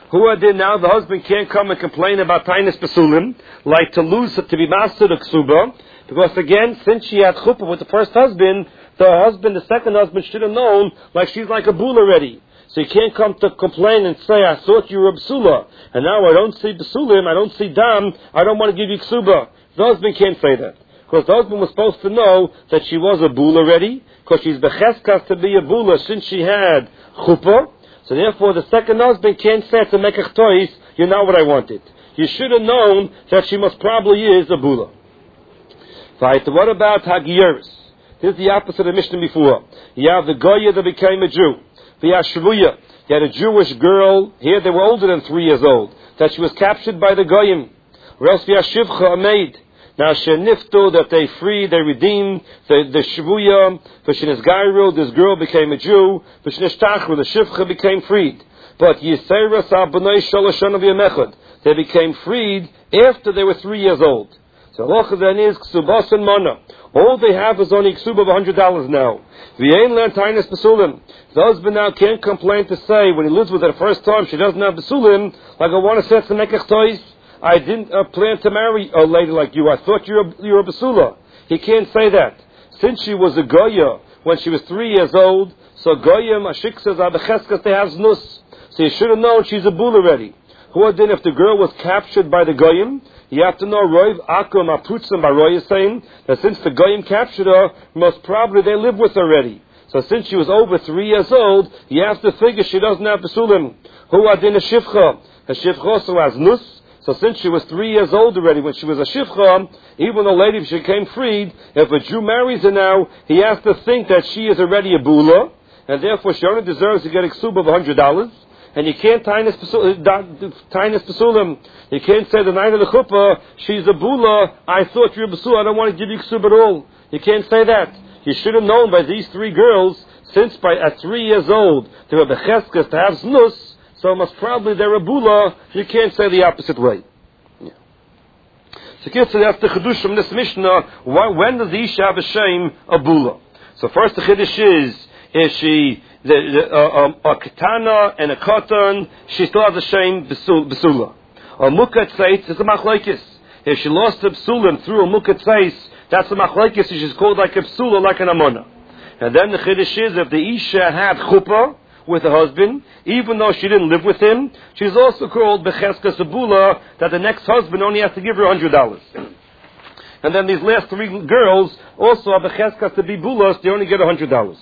Who did now? The husband can't come and complain about tainis pesulim, like to lose, to be master the ksuba, because again, since she had chuppah with the first husband, the second husband should have known, like she's like a bull already. So you can't come to complain and say, I thought you were a basula, and now I don't see basulim, I don't see dam, I don't want to give you ksuba. The husband can't say that. Because the husband was supposed to know that she was a bull already, because she's becheskas to be a bulla since she had chuppah. So therefore the second husband can't say to make a tois, you're not what I wanted. You should have known that she most probably is a bulla. Right, what about Hagiyeris? Here's the opposite of Mishnah before. You have the Goya that became a Jew. The Ashvuya. You had a Jewish girl, here they were older than 3 years old, that she was captured by the Goyim. Or else V'yashivcha, a maid. Now Shenifto, that they freed, they redeemed the Shvuya, V'shenizgairu, this girl became a Jew, V'shenishtachru, the Shivcha became freed. But Yisera Sa'bunai Shalashana V'yamechad, they became freed after they were 3 years old. So halacha then is ksubas and mana. All they have is only ksuba of $100 now. V'yein learn tainis besulim. The husband now can't complain to say when he lives with her the first time she doesn't have besulim, like I want to say to nekach tois. I didn't plan to marry a lady like you. I thought you're a basula. He can't say that. Since she was a goya when she was 3 years old, so goyim ashiksas abecheskas they have znus. So you should have known she's a bull already. Who then if the girl was captured by the goyim? You have to know, Roiv Akum Aputzim Baroy is saying that since the Goyim captured her, most probably they live with her already. So since she was over 3 years old, you have to figure she doesn't have Besulim. Who adin a Shivcha? A Shivcha also has Nus. So since she was 3 years old already, when she was a Shivcha, even though later she became freed, if a Jew marries her now, he has to think that she is already a Bula, and therefore she only deserves to get a Ksub of $100. And you can't tainis pesulim. You can't say the night of the chuppah, she's a bula, I thought you were a basula, I don't want to give you ksub at all. You can't say that. You should have known by these 3 girls, since at 3 years old, they were becheskas to have znus, so most probably they're a bula, you can't say the opposite way. Yeah. So that's the chiddush from this Mishnah, when does the Isha have a shame, a bula? So first the chiddush is she a katana and a katan, she still has a shame besula. A mukat seitz is a machlokes. If she lost the besulim through a mukat seitz, that's a machlokes. She's called like a besula, like an amona. And then the chiddush is if the isha had chuppah with her husband, even though she didn't live with him, she's also called becheska sabula, that the next husband only has to give her $100. And then these last 3 girls also are becheska to be bulas, they only get $100.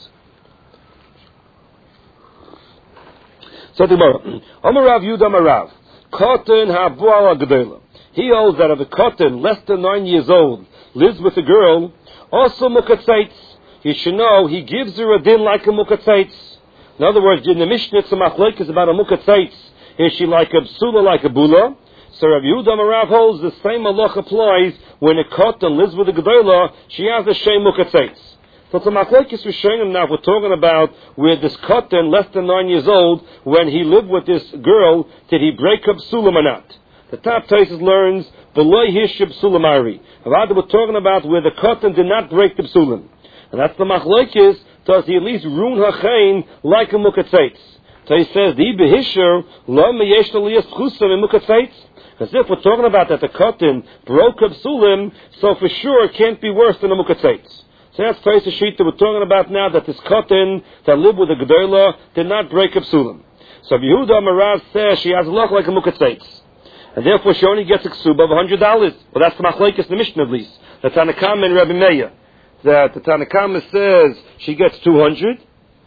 So the Gemara, Amarav Yudam Arav, Katan Habuala Gedela. He holds that if a katan less than 9 years old lives with a girl, also mukatzaitz, he should know he gives her a din like a mukatzaitz. In other words, in the Mishnah, it's a machlok is about a mukatzaitz. Is she like a psula, like a bula? So Rav Yudam Arav holds the same halach applies when a katan lives with a gedela, she has a shem mukatzaitz. So it's a machlokes we're showing him now. We're talking about where this katan, less than 9 years old, when he lived with this girl, did he break up sulam or not? The top Taisus learns below hishib sulamari. Rather, we're talking about where the katan did not break the sulam, and that's the machlokes. Does he at least ruin her chain like a mukatzaitz? So he says the behisher lo meyesh liyas chusam in mukatzaitz. Because if we're talking about that the katan broke up sulam, so for sure it can't be worse than a mukatzaitz. So that's Taisa sheet that we're talking about now, that this katan that lived with a gedola did not break up sulam. So Yehuda Marav says she has a look like a mukatzaitz, and therefore she only gets a ksuba of $100. Well, that's the machlokes in the Mishnah at least. The Tanakama and Rabbi Meir, that the Tanakama says she gets 200,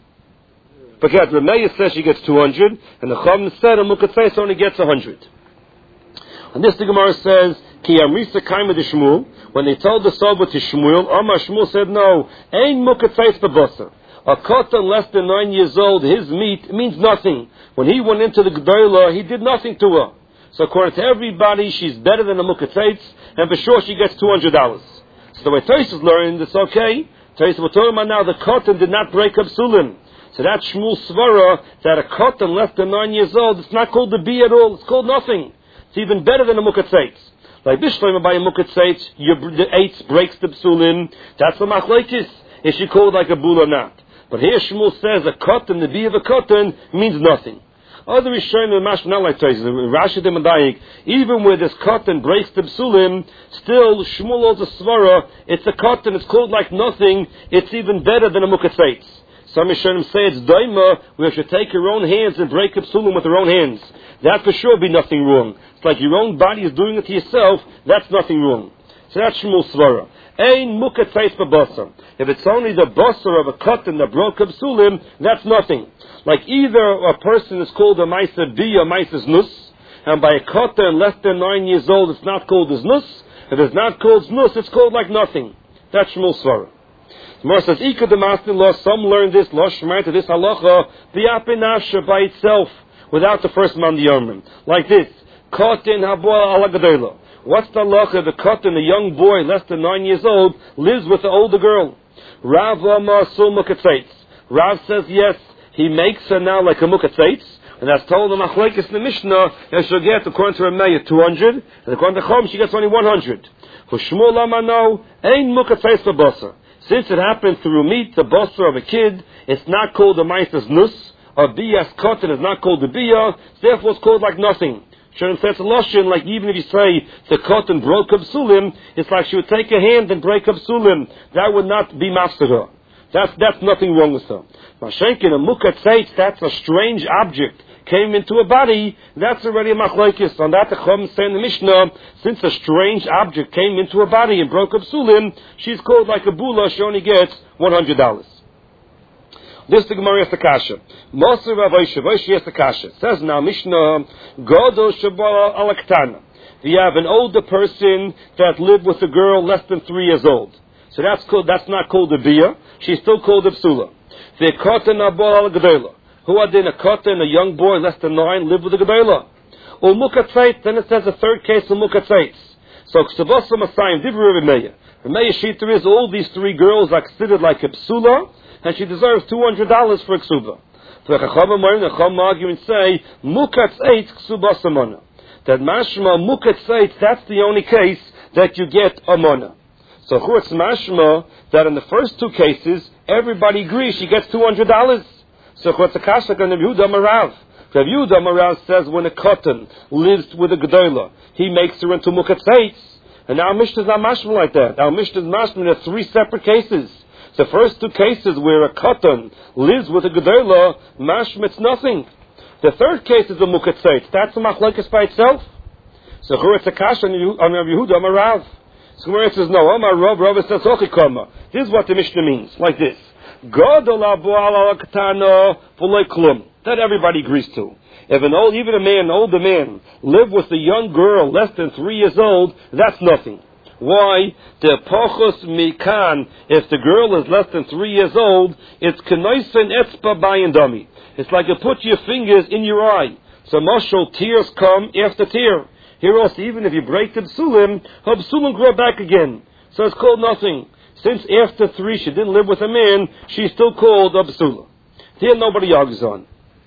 but Rabbi Meir says she gets 200, and the Chum said a mukatzaitz only gets 100. And this the Gemara says, Ki Amrisa Kaima de Shmuel, when they told the Soba to Shmuel, Amar Shmuel said, no, ain't mukatzaitz b'basar. A katan less than 9 years old, his meat means nothing. When he went into the gedola, he did nothing to her. So according to everybody, she's better than a mukatzaitz, and for sure she gets $200. So the way Taisus learned, it's okay. Taisus, we're talking about now, the katan did not break up sulim. So that Shmuel svara, that a katan less than 9 years old, it's not called the bee at all, it's called nothing. It's even better than a mukatzaitz. Like Bishleim by a mukatzaitz, the eights breaks the psulim. That's a machlokes. Is she called like a bull or not? But here Shmuel says a katan, the bee of a katan, means nothing. Other Rishonim and Mashma not like Tosfos. Rashi the Medayik, even where this cotton breaks the psulim, still Shmuel holds a svara. It's a cotton. It's called like nothing. It's even better than a mukatzeitz. Some Rishonim say it's daima. We should take your own hands and break the psulim with your own hands. That for sure be nothing wrong. It's like your own body is doing it to yourself. That's nothing wrong. So that's Shmuel's svara. Ein mukatzeitz b'basar. If it's only the basar of a cotton that broke up psulim, that's nothing. Like either a person is called a Maisa B or Maisa Znus, and by a cotton less than 9 years old, it's not called a Znus. If it's not called Znus, it's called like nothing. That's Shmuel's svara. Gemara says, Ika de Mastin law, some learn this, law shmai to this halacha, b'yapinasha by itself, without the first man the like this, cotton haboa ala gadela. What's the halacha? The cotton, a young boy less than 9 years old, lives with the older girl. Rav Lama Sul Mukatzeitz. Rav says yes, he makes her now like a Mukatzeitz, and that's told in Machlekes in the Mishnah, and she'll get, according to Rameya, 200, and according to Chom, she gets only 100. For Shmuel Lama no, ain't Mukatzeitz b'basar. Since it happened through meat, the basar of a kid, it's not called the Maisas Nus, or Biyas cotton is not called the Biyah, therefore it's called like nothing. Shem says a lashon, like even if you say the cotton broke up sulim, it's like she would take a hand and break up sulim. That would not be mafsada. That's nothing wrong with her. Mashenkin, a mukatzeitz, that's a strange object, came into a body, that's already a machlokes. On that the Chum say in the Mishnah, since a strange object came into a body and broke up sulim, she's called like a bula, she only gets $100. This the Gemara has the kasha. Moser Rav Oishe has the kasha. It says now Mishnah, Godo Shabala Alaktana. You have an older person that lived with a girl less than 3 years old. So that's not called a bia. She's still called a psula. The Kotan Abal Al-Gedela. Who are then a Kotan, a young boy less than 9, lived with a Gedela. Umukatzait, then it says a third case of Mukatzait. So Ksavasa Masayim, Divri Remeya. Remeya Shita is all these 3 girls are considered like a psula, and she deserves $200 for a ksuba. So the Chacham argument say, Mukatzait Ksuba Samana. That mashma Mukatzait, that's the only case that you get a mana. So it's mashma that in the first 2 cases, everybody agrees she gets $200. So what's the kasha on the Yehuda Marav? The Yehuda Marav says when a cotton lives with a gedola, he makes her into Mukatzait. And our Mishnah is not mashma like that. Our Mishnah is mashma in 3 separate cases. The first 2 cases where a cotton lives with a gedola, mashma it's nothing. The third case is a Mukatzait. That's a machlokes by itself. So it's a kasha on Rav Yehuda Marav. So where it says no, Amar Rav says Ochikoma. This is what the Mishnah means, like this. That everybody agrees to. If an older man, live with a young girl less than 3 years old, that's nothing. Why? The pochos mikan, if the girl is less than 3 years old, it's kenoisen etzba bayin dami. It's like you put your fingers in your eye. So mashal tears come after tear. Here also, even if you break the psulim, her psulim grow back again. So it's called nothing. Since after 3 she didn't live with a man, she's still called a psula. Here nobody argues on.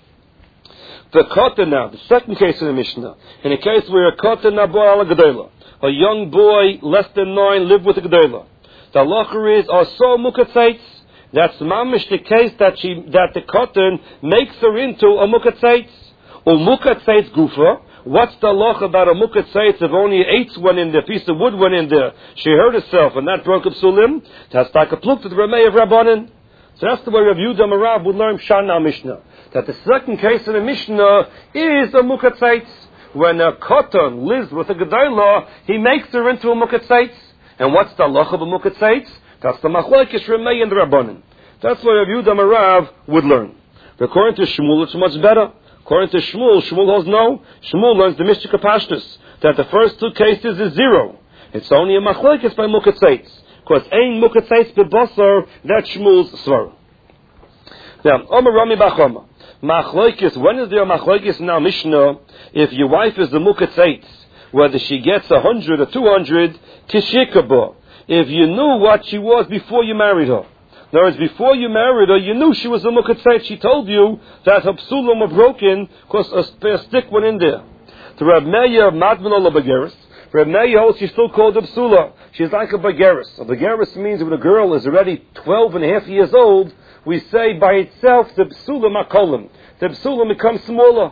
The katan now, the second case in the Mishnah, in a case where a katan nabo ala gedola, a young boy less than 9 lived with a gedola. The halacha is also mukatzeitz. That's mamish the case that the katan makes her into a mukatzeitz. Or mukatzeitz gufa. What's the halacha about a mukatzeitz if only 8 went in there, a piece of wood went in there? She hurt herself and that broke up sulim. That's like a pluk to the Rameh of Rabbanan. So that's the way Rav Yehuda Marav would learn Shana Mishnah. That the second case in the Mishnah is a mukatzeitz. When a katan lives with a gedola, he makes her into a mukatzeitz. And what's the halacha of a mukatzeitz? That's the machlokes Rameh and the Rabbanan. That's what Rav Yehuda Marav would learn. But according to Shmuel, it's much better. According to Shmuel holds no. Shmuel learns the Mishka Pashtus, that the first 2 cases is 0. It's only a machlokes by mukatzeitz. Because ein mukatzeitz bebasar, that's Shmuel's svar. Now, Omer Rami Bachoma. Machlokes, when is there a machlokes in our Mishnah? If your wife is the mukatzeitz, whether she gets 100 or 200, kishikaba. If you knew what she was before you married her. In other words, before you married her, you knew she was a mukatzeitz. She told you that her psulim were broken because a stick went in there. To Reb Meir, Madman ola bageris. Reb Meir holds she's still called a psula. She's like a bageris. A bageris means when a girl is already 12 and a half years old, we say by itself the psulim akolim. The psulim becomes smaller.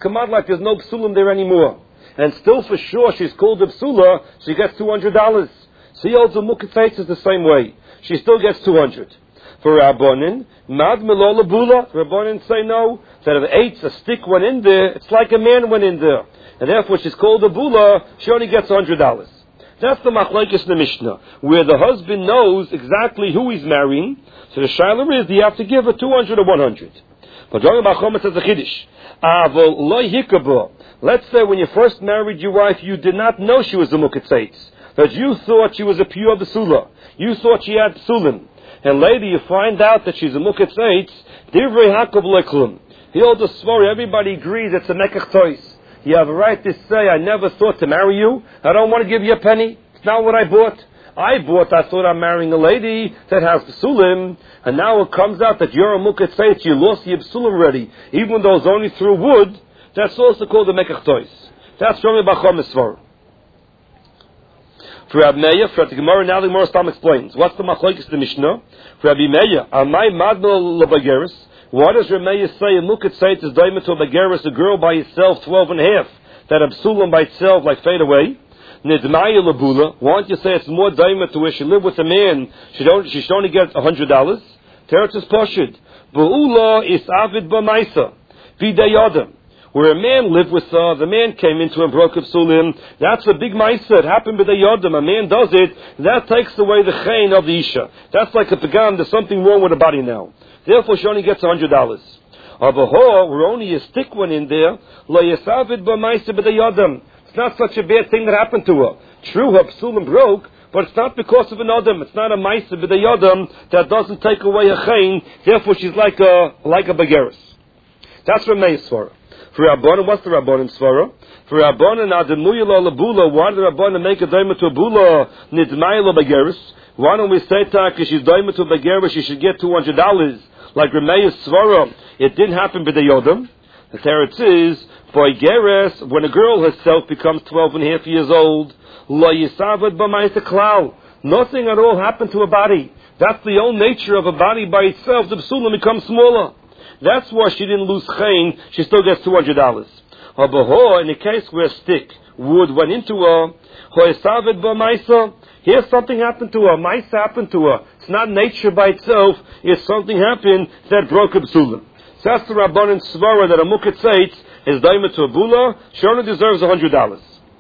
come out like there's no psulim there anymore. And still for sure she's called a psula, she gets $200. So he holds a muketzaitz is the same way. She still gets 200. For Rabbanin, mad melola bula. Rabbanin say no, that if a stick went in there, it's like a man went in there. And therefore she's called a bula, she only gets $100. That's the machlekes in the Mishnah, where the husband knows exactly who he's marrying. So the shaila is, do you have to give her 200 or 100? But Rabbi Bachoma says the chiddush. Avol loy hikabah. Let's say when you first married your wife, you did not know she was a muketzaitz. That you thought she was a pure basula. You thought she had psulim. And later you find out that she's a muketzaitz. Divrei hakav leklum. He holds a svori. Everybody agrees it's a mekach tois. You have a right to say, I never thought to marry you. I don't want to give you a penny. It's not what I bought. I thought I'm marrying a lady that has psulim. And now it comes out that you're a muketzaitz. You lost your psulim already. Even though it's only through wood. That's also called the mekach tois. That's Rabbi Bachom Svor. For Rabbi Meir, for the Gemara, now the Gemara Stam explains. What's the machlokes the Mishnah? For Rabbi Meir, Amai Madmel Labageris. Why does Rabbi Meir say a muketzaitz is daima to a bageris, a girl by itself, 12 and a half, that a psulim by itself, like fade away? Nidmaya Labula. Why don't you say it's more daima to where she lived with a man, she should only get $100? Teretz is poshid. Bu'ula is avid b'maisa. B'day yodam. Where a man lived with her, the man came into and broke up psulim. That's a big ma'aser. It happened with a yodam. A man does it. That takes away the chayin of the isha. That's like a pagan. There's something wrong with the body now. Therefore, she only gets $100. Abahor, where only a stick went in there, lo yasavid b'ma'aser b'day yodam. It's not such a bad thing that happened to her. True, her psulim broke, but it's not because of an adam. It's not a ma'aser b'day yodam that doesn't take away a chayin. Therefore, she's like a bageris. That's what Meir Svara. For Rabbanan, what's the Rabbanan Svara? For Rabbanan, Ademuyah Labula, why did Rabbanan make a daima to a bula? Nidmayah Bageris. Why don't we say that because she's daima to a bageris, she should get $200? Like Rameya Svara, it didn't happen with the Yodam. The teretz is, Bageris, when a girl herself becomes 12 and a half years old, La Yisavad B'mayis Klal. Nothing at all happened to a body. That's the own nature of a body by itself. The psulim becomes smaller. That's why she didn't lose chayin. She still gets $200. In the case where a stick, wood went into her, here something happened to her. Maisa happened to her. It's not nature by itself. It's something happened that broke a psulim. So that's the Rabbanan Svara that a muketzaitz is daima to a bula. She only deserves $100.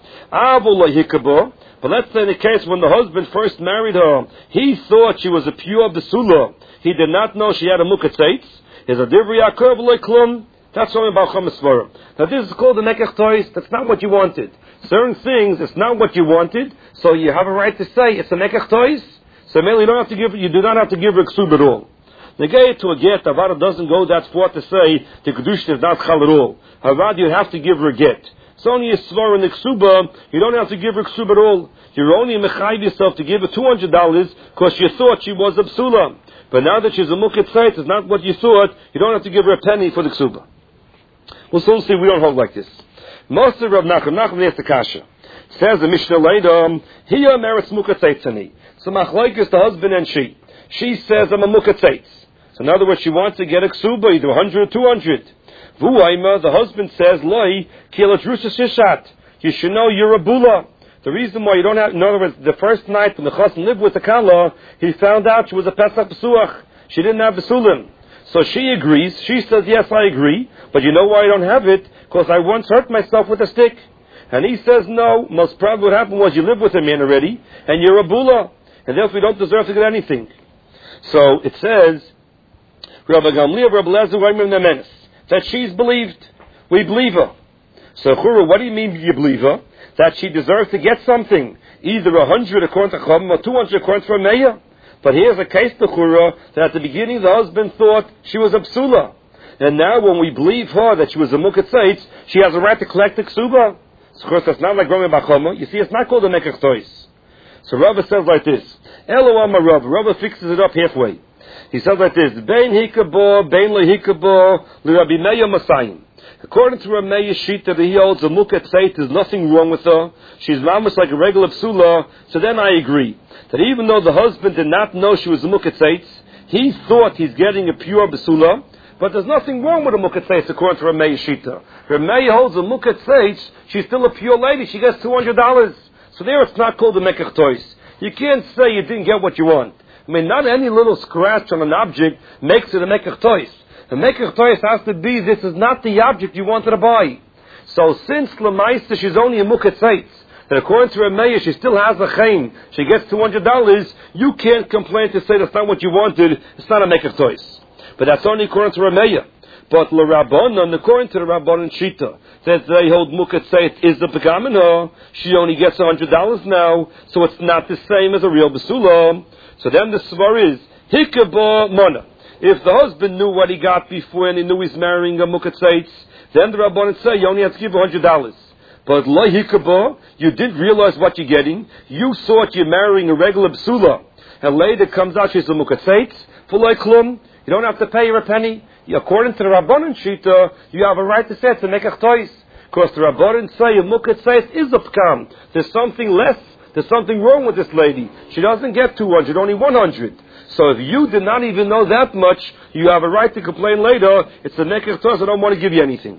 But let's say in the case when the husband first married her, he thought she was a pure basula. He did not know she had a muketzaitz. Is a divrei yaakov leklum. That's only about Chamas Svara. Now this is called the mekach tois. That's not what you wanted. Certain things, it's not what you wanted. So you have a right to say it's a mekach tois. So mainly you do not have to give her ksub at all. The gate to a get, Avada doesn't go that far to say the kedusha is not chal at all. Avada, you have to give her a get. It's only a svara in the ksuba. You don't have to give her ksub at all. You're only mechayiv yourself to give her $200 because you thought she was a psula. But now that she's a muketzaitz, it's not what you thought. You don't have to give her a penny for the ksuba. We'll soon see we don't hold like this. Most of Rav Nachum asked the kasha. Says the Mishnah later, Hiya meretz muketzaitzani. So machlokes the husband and she. She says, I'm a muketzaitz. So in other words, she wants to get a ksuba, either 100 or 200. Vuayma, the husband says, Loi, kielatrusha shishat. You should know you're a bula. The reason why you don't have, in other words, the first night when the chassan lived with the kala, he found out she was a pesach pesuach. She didn't have besulim. So she agrees. She says, yes, I agree. But you know why I don't have it? Because I once hurt myself with a stick. And he says, no. Most probably what happened was you lived with a man already, and you're a bula. And therefore you don't deserve to get anything. So it says, Rabbi Gamliel, Rabbi Lezer, that she's believed. We believe her. So Chura, what do you mean you believe her? That she deserves to get something, either 100 according to Chum or 200 according to Rameya. But here's a case to Chura that at the beginning the husband thought she was a psula, and now when we believe her that she was a muketzaitz, she has a right to collect the ksuba. So of course that's not like Rami Bachoma. You see, it's not called a mekach tois. So Rava says like this: Elo Amar Rava. Rava fixes it up halfway. He says like this: Bein hikabo, bein lehikabo, l'Rabbi Meir Masayim. According to Rameya sheet that he holds, a muketzaitz, there's nothing wrong with her. She's almost like a regular psula. So then I agree that even though the husband did not know she was a muketzaitz, he thought he's getting a pure psula. But there's nothing wrong with a mukatzeitz according to Ramei Shita. Ramei holds a mukatzeitz, she's still a pure lady, she gets $200. So there it's not called a mekach tois. You can't say you didn't get what you want. I mean, not any little scratch on an object makes it a mekach tois. A mekach tois has to be, this is not the object you wanted to buy. So since Lamaisa, she's only a mukatzeitz, and according to Ramei, she still has a chaim, she gets $200, you can't complain to say that's not what you wanted, it's not a mekach tois. But that's only according to Ramei. But l'Rabbanan, according to the Rabbanan Shita, that they hold mukatzeitz is the pegamina, she only gets $100 now, so it's not the same as a real basula. So then the svar is hikaba mona. If the husband knew what he got before and he knew he's marrying a mukatzeitz, then the Rabbanan say you only have to give $100. But lo hikaba, you didn't realize what you're getting. You thought you're marrying a regular basula, and later comes out she's a mukatzeitz. Fulay klum, you don't have to pay her a penny. According to the Rabbanan Shita, you have a right to say it's a mekach tois. Because the Rabbanan say a mukatzeitz is a pkam. There's something less, there's something wrong with this lady. She doesn't get 200, only 100. So if you did not even know that much, you have a right to complain later, it's a mekach tois, I don't want to give you anything.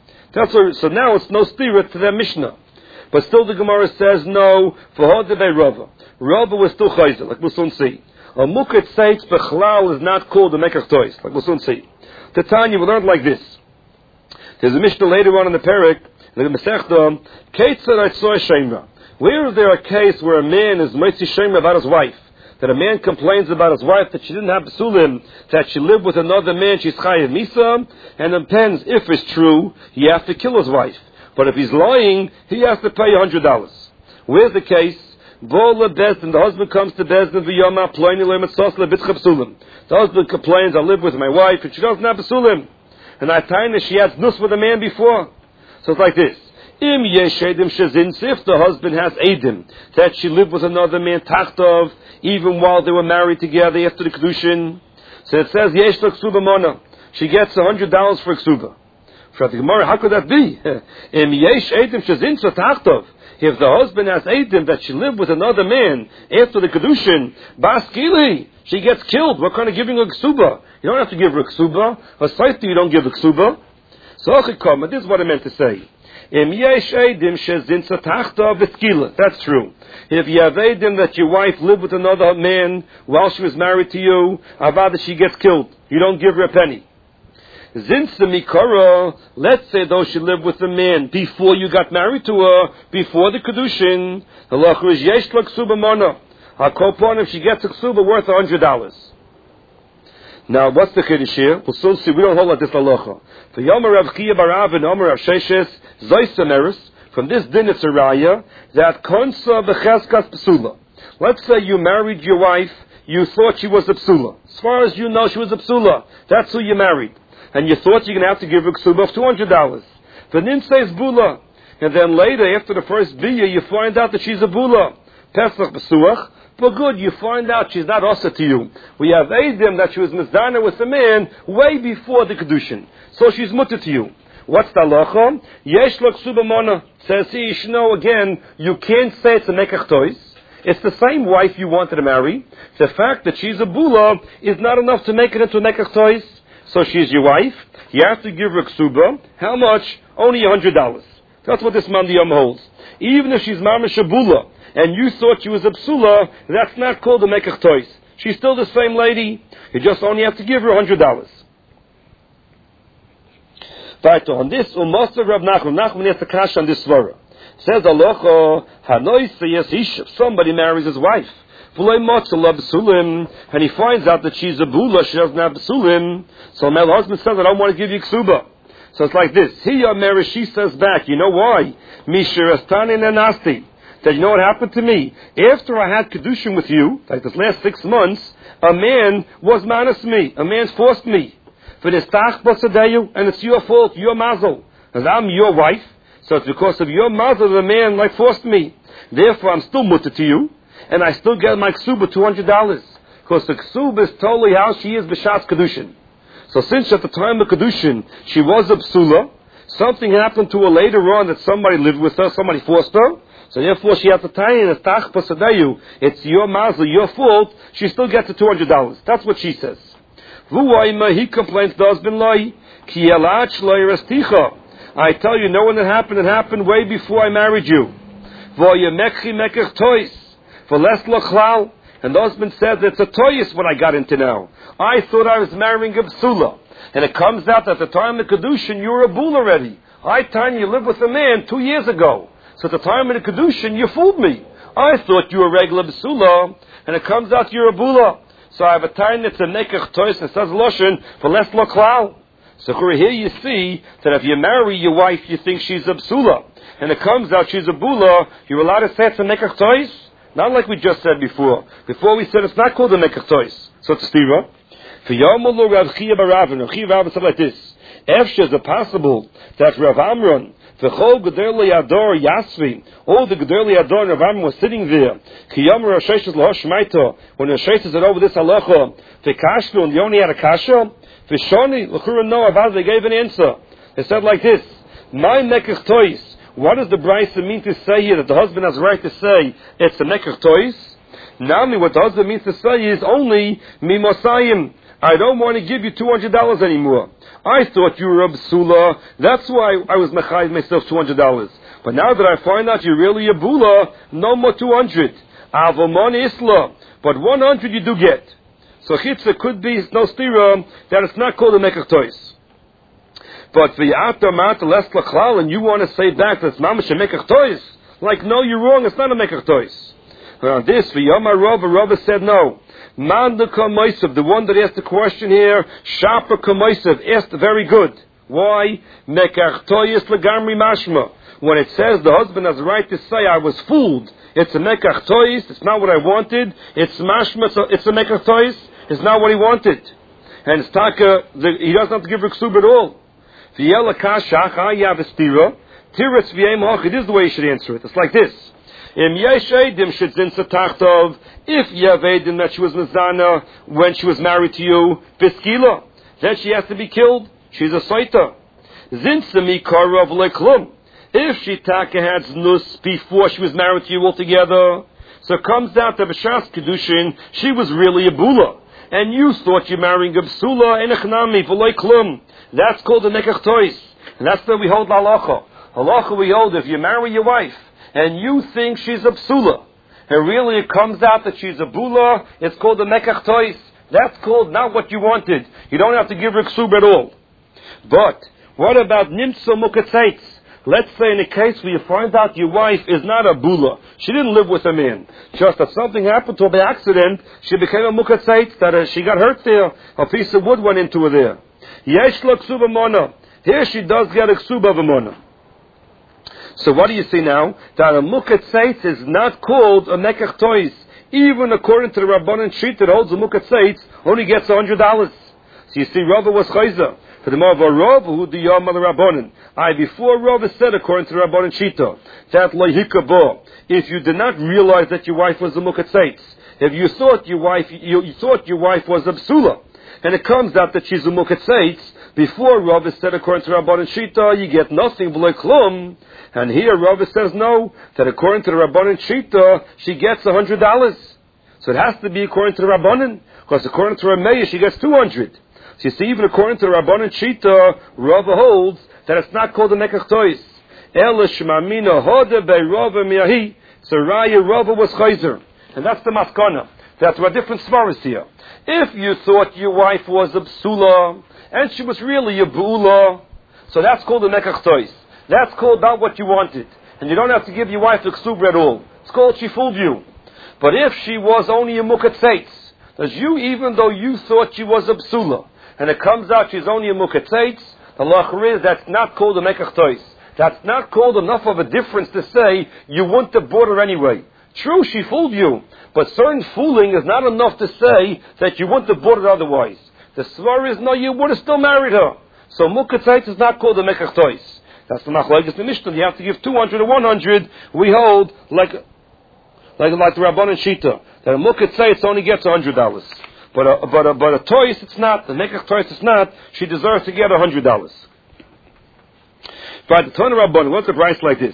So now it's no spirit to their Mishnah. But still the Gemara says no, for Hodevei Rava. Rava was still chayzer, like we'll soon see. A mukatzeitz bechlal is not called a mekach tois, like we'll soon see. The Tanya, we learned like this. There's a Mishnah later on in the Perek, the Masechta, Ketzar Eitzoi Shemra. Where is there a case where a man is Meitzi Shemra about his wife? That a man complains about his wife that she didn't have Basulim, that she lived with another man, she's Chayav Misa, and it depends, if it's true, he has to kill his wife. But if he's lying, he has to pay $100. Where's the case? Vola Bezdin, the husband comes to Bezdin v'yoma ploini le'metzos le'bitcha b'sulim. The husband complains, I live with my wife, and she doesn't have b'sulim. And I find that she has nus with a man before. So it's like this. Im yesh edim shezins, if the husband has edim, that she lived with another man, tachtov, even while they were married together after the kedushin. So it says, yesh la ksuba mona. She gets $100 for ksuba. For the Gemara, how could that be? Im yesh edim shezins tachtov. If the husband has edim that she lived with another man after the kedushin, baskili, she gets killed. We're kind of giving her ksuba. You don't have to give her ksuba. A saiti, you don't give her ksuba. So this is what I meant to say. That's true. If you have edim that your wife lived with another man while she was married to you, avada, she gets killed. You don't give her a penny. Zinsa mikara, let's say though she lived with a man before you got married to her, before the kedushin, halacha is yesh la ksuba mana. Hakopon, if she gets a ksuba worth $100. Now, what's the chiddush here? We'll soon see. We don't hold like this halacha. The Yomer Rav Chiya Barav and Omer Rav Sheshes Zoysameris. From this din it's a raya that konsa becheskas psula. Let's say you married your wife, you thought she was a psula. As far as you know, she was a psula. That's who you married. And you thought you're going to have to give her a ksuba of $200. The nin says bula. And then later, after the first biyah, you find out that she's a bula. Pesach b'suach. But good, you find out she's not asa to you. We have edim that she was mizdana with a man way before the kedushin. So she's mutter to you. What's the halacha? Yesh lo ksuba mona. Says he, Yishno, again, you can't say it's a mekach tois. It's the same wife you wanted to marry. The fact that she's a bula is not enough to make it into a mekach tois. So she's your wife. You have to give her ksuba. How much? Only $100. That's what this mandiyam holds. Even if she's mamish a bula, and you thought she was a psula, that's not called a mekach tois. She's still the same lady. You just only have to give her $100. Right on this, Master Rav Nachman. Nachman has a kash on this svara. Says Allah, Hanoi says if somebody marries his wife, and he finds out that she's a bula, she doesn't have basulim. So my husband says, I don't want to give you ksuba. So it's like this. Hiya Mary, she says back, you know why? Mishirastani nanasti. That you know what happened to me? After I had kedushin with you, like this last 6 months, a man was manas me. A man forced me. For this tach basadeyu, and it's your fault, your mazel. Because I'm your wife, so it's because of your mazel the man like forced me. Therefore I'm still mutter to you, and I still get my ksuba $200. Because the ksuba is totally how she is b'shatz kedushin. So since at the time of kedushin she was a psula, something happened to her later on that somebody lived with her, somebody forced her. So therefore she has to tie in as tach pasadeyu. It's your mazel, your fault. She still gets the $200. That's what she says. He complains the husband lie. I tell you, no one that happened. It happened way before I married you. And the husband says, it's a toyis what I got into now. I thought I was marrying a psula. And it comes out that at the time of the Kedushin, you were a bull already. You lived with a man 2 years ago. So at the time of the Kedushin, you fooled me. I thought you were a regular psula. And it comes out you're a bula. So I have a time that's a nekach toyis and says loshen for less loklal. So here you see that if you marry your wife, you think she's a psula. And it comes out she's a bula, you're allowed to say it's a nekach toyis? Not like we just said before. Before we said it's not called a nekach toyis. So it's a stira. For Yomulu Rav Chia Baravin, Rav Chia Baravin said like this. Efshe, is it possible that Rav Amron, V'chol G'der Yador Yasvi, all the G'der Yador and Rav Amron was sitting there. Kiyom Rosh Hashanah L'Hosh Shmaito, when Rosh Hashanah said over this halacha, V'kashlu, and they only had a kasha, V'shoni, L'chura no, Avad, they gave an answer. They said like this, My nekach tois. What does the Brisa mean to say here that the husband has a right to say it's a nekach tois? Nami, what the husband means to say is only mimosayim. I don't want to give you $200 anymore. I thought you were a bsula. That's why I was mechayiv myself $200. But now that I find out you're really a bula, no more 200. Avamon isla. But 100 you do get. So chitza could be no stira that it's not called a nekach tois. But v'yata mata les lachlal, and you want to say back that it's mamash a nekach tois. Like, no, you're wrong. It's not a nekach tois. On this, v'yama Rava said no. Manda Kamoisav, the one that asked the question here, Shapa Kamoisav, asked very good. Why? Mekach toyis legamri mashma. When it says the husband has the right to say, I was fooled, it's a mekach toyis, it's not what I wanted, it's mashma, it's a mekach toyis, it's not what he wanted. And it's taka, he doesn't have to give riksub at all. It is the way you should answer it. It's like this. If you have edim that she was mizana when she was married to you, biskila, then she has to be killed. She's a saita. Zinsami karav leklum. If she taka had znus before she was married to you altogether, so it comes out that b'shas kedushin she was really a bula, and you thought you're marrying a bsula and a chnami v'loy klum. That's called a nekach tois, and that's where we hold halacha. Halacha we hold if you marry your wife and you think she's a psula, and really it comes out that she's a bula, it's called a nekach tois. That's called not what you wanted. You don't have to give her ksub at all. But what about nimtzo mukatzeitz? Let's say in a case where you find out your wife is not a bula. She didn't live with a man. Just that something happened to her by accident, she became a mukatzeitz, that she got hurt there. A piece of wood went into her there. Yesh la ksuba mona. Here she does get a ksuba of a mona. So what do you see now? That a mukatzeitz is not called a nekach tois. Even according to the Rabbanan sheet that holds a mukatzeitz, only gets $100. So you see, Rava was chayza. For the more of a Rav, who the Yom of the Rabbanan. Before Rava said, according to the Rabbanan Shita, that loihikabo, if you did not realize that your wife was a mukatzeitz, if you thought your wife was a psula, and it comes out that she's a mukatzeitz, before Rava said, according to Rabbanan Shita, you get nothing but klum. And here Rava says no, that according to the Rabbanan Shita, she gets $100. So it has to be according to the Rabbanan, because according to Rameya, she gets 200. So you see, even according to the Rabbanan Shita, Rava holds that it's not called a nekach tois. Ela shmamina hoda bei Rava miyahi. So Raya Rava was chayzer. And that's the maskana. That's what different svaras here. If you thought your wife was a psula, and she was really a bula, so that's called a nekach tois. That's called not what you wanted. And you don't have to give your wife the ksubra at all. It's called she fooled you. But if she was only a mukatzeitz, even though you thought she was a psula, and it comes out she's only a mukatzeitz, the lachar is that's not called a nekach tois. That's not called enough of a difference to say you wouldn't have bought her anyway. True, she fooled you, but certain fooling is not enough to say that you wouldn't have bought her otherwise. The svar is no, you would have still married her. So mukatzeitz is not called a nekach tois. That's the machlokes the Mishnah. You have to give 200 or 100. We hold like the Rabbanan Shita that a mukatzeitz only gets $100. But a tois it's not. The nekach tois it's not. She deserves to get $100. By the Tana Rabbanan, what's the price like this?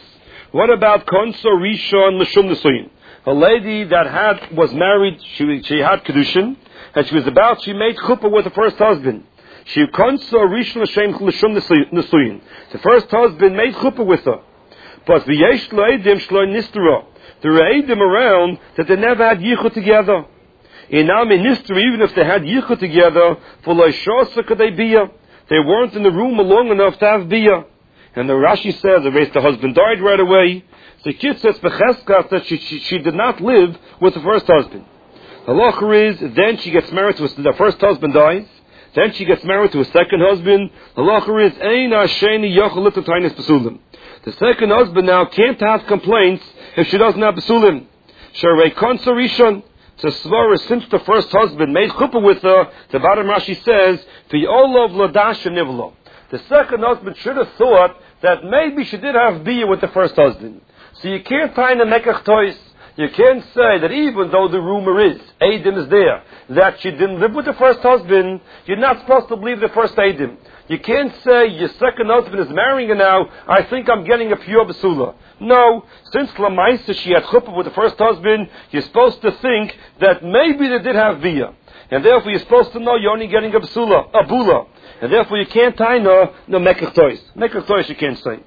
What about Konso Rishon L'Shum Nesuyin? A lady that was married, she had Kedushin, and she made chuppah with the first husband. She Konso Rishon L'Shum Nesuyin. The first husband made chuppah with her. But the Yesh Lo Eidim Shlo Nistera. There were Eidim around that they never had yichud together. In Nistera, even if they had yichud together, for Lo Shosa Kadei Biyah, they weren't in the room long enough to have Biyah. And the Rashi says the husband died right away. The kid says that she did not live with the first husband. The halacha is then she gets married to the first husband dies. Then she gets married to a second husband. The halacha is ein hasheni yochel l'taynis besulim. The second husband now can't have complaints if she doesn't have besulim. Sharei konsa rishon. So svara, since the first husband made chuppah with her, the bottom Rashi says v'olov ladash nivlo. The second husband should have thought that maybe she did have biyah with the first husband. So you can't find a mekach tois. You can't say that even though the rumor is, Eidim is there, that she didn't live with the first husband, you're not supposed to believe the first Eidim. You can't say your second husband is marrying her now, I think I'm getting a pure basula. No, since Lamaisa she had chuppah with the first husband, you're supposed to think that maybe they did have biyah. And therefore you're supposed to know you're only getting a bula. And therefore you can't tie no mekach tois. Mekach tois you can't say.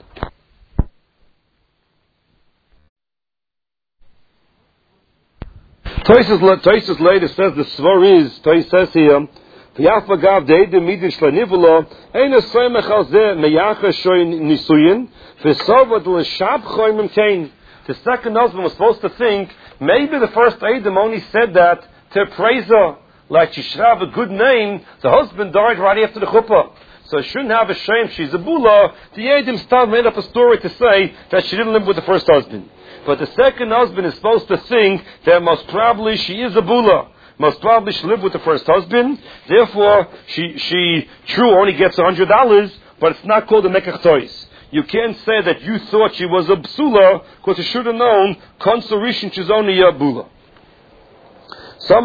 Toises later says the svar is, Tois says here, V'yaf agav de'edim midin shlanivula, ein ha-soymech al zeh meyacha shoyin nisuyin, v'sovad l'shab choymim kein. The second husband was supposed to think, maybe the first Eidim only said that to praise her, like she should have a good name. The husband died right after the chuppah, so she shouldn't have a shame, she's a bula. The Eidim still made up a story to say that she didn't live with the first husband. But the second husband is supposed to think that most probably she is a bula. Most probably she lived with the first husband. Therefore, she true only gets $100, but it's not called a mekach tois. You can't say that you thought she was a bsula, because you should have known, konsa rishon she's only a bula.